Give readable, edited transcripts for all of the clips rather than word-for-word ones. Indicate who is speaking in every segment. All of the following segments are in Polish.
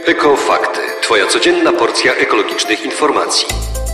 Speaker 1: Ekofakty. Twoja codzienna porcja ekologicznych informacji.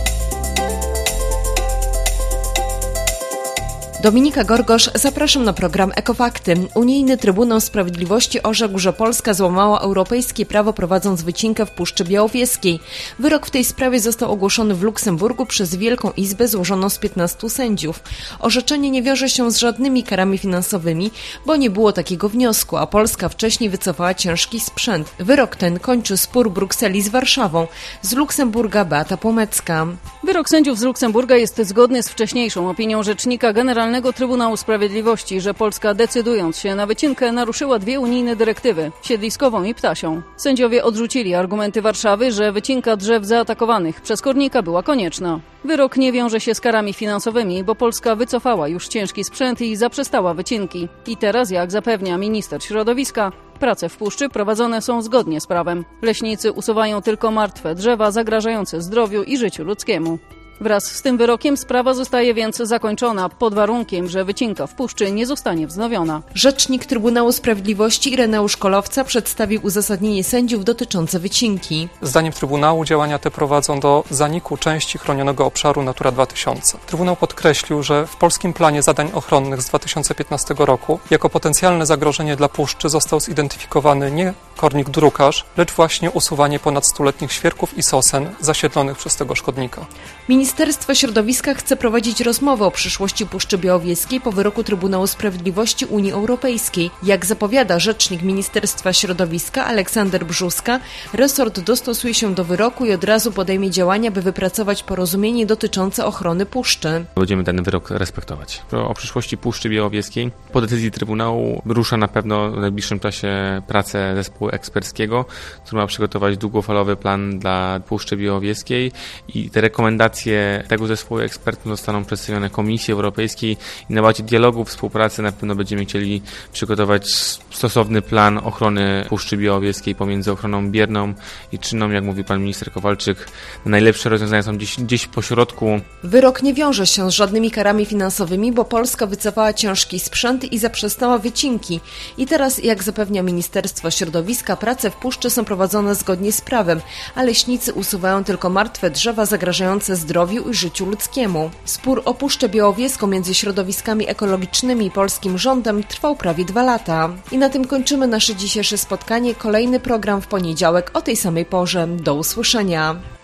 Speaker 2: Dominika Gorgosz, zapraszam na program Ekofakty. Unijny Trybunał Sprawiedliwości orzekł, że Polska złamała europejskie prawo, prowadząc wycinkę w Puszczy Białowieskiej. Wyrok w tej sprawie został ogłoszony w Luksemburgu przez Wielką Izbę złożoną z 15 sędziów. Orzeczenie nie wiąże się z żadnymi karami finansowymi, bo nie było takiego wniosku, a Polska wcześniej wycofała ciężki sprzęt. Wyrok ten kończy spór Brukseli z Warszawą. Z Luksemburga Beata Płomecka.
Speaker 3: Wyrok sędziów z Luksemburga jest zgodny z wcześniejszą opinią Rzecznika Generalnego Trybunału Sprawiedliwości, że Polska, decydując się na wycinkę, naruszyła dwie unijne dyrektywy – siedliskową i ptasią. Sędziowie odrzucili argumenty Warszawy, że wycinka drzew zaatakowanych przez kornika była konieczna. Wyrok nie wiąże się z karami finansowymi, bo Polska wycofała już ciężki sprzęt i zaprzestała wycinki. I teraz, jak zapewnia minister środowiska, prace w puszczy prowadzone są zgodnie z prawem. Leśnicy usuwają tylko martwe drzewa zagrażające zdrowiu i życiu ludzkiemu. Wraz z tym wyrokiem sprawa zostaje więc zakończona pod warunkiem, że wycinka w puszczy nie zostanie wznowiona.
Speaker 2: Rzecznik Trybunału Sprawiedliwości Ireneusz Kolowca przedstawił uzasadnienie sędziów dotyczące wycinki.
Speaker 4: Zdaniem Trybunału działania te prowadzą do zaniku części chronionego obszaru Natura 2000. Trybunał podkreślił, że w polskim planie zadań ochronnych z 2015 roku jako potencjalne zagrożenie dla puszczy został zidentyfikowany nie kornik drukarz, lecz właśnie usuwanie ponad 100-letnich świerków i sosen zasiedlonych przez tego szkodnika.
Speaker 2: Ministerstwo Środowiska chce prowadzić rozmowę o przyszłości Puszczy Białowieskiej po wyroku Trybunału Sprawiedliwości Unii Europejskiej. Jak zapowiada rzecznik Ministerstwa Środowiska Aleksander Brzuska, resort dostosuje się do wyroku i od razu podejmie działania, by wypracować porozumienie dotyczące ochrony puszczy.
Speaker 5: Będziemy ten wyrok respektować. O przyszłości Puszczy Białowieskiej po decyzji Trybunału rusza na pewno w najbliższym czasie pracę zespołu eksperckiego, który ma przygotować długofalowy plan dla Puszczy Białowieskiej i te rekomendacje tego zespołu ekspertów zostaną przedstawione Komisji Europejskiej i na bazie dialogu, współpracy na pewno będziemy chcieli przygotować stosowny plan ochrony Puszczy Białowieskiej pomiędzy ochroną bierną i czynną, jak mówi pan minister Kowalczyk. Najlepsze rozwiązania są gdzieś po środku.
Speaker 2: Wyrok nie wiąże się z żadnymi karami finansowymi, bo Polska wycofała ciężki sprzęt i zaprzestała wycinki. I teraz, jak zapewnia Ministerstwo Środowiska, prace w puszczy są prowadzone zgodnie z prawem, a leśnicy usuwają tylko martwe drzewa zagrażające zdrowiu i życiu ludzkiemu. Spór o Puszczę Białowieską między środowiskami ekologicznymi i polskim rządem trwał prawie 2 lata. I na tym kończymy nasze dzisiejsze spotkanie. Kolejny program w poniedziałek o tej samej porze. Do usłyszenia.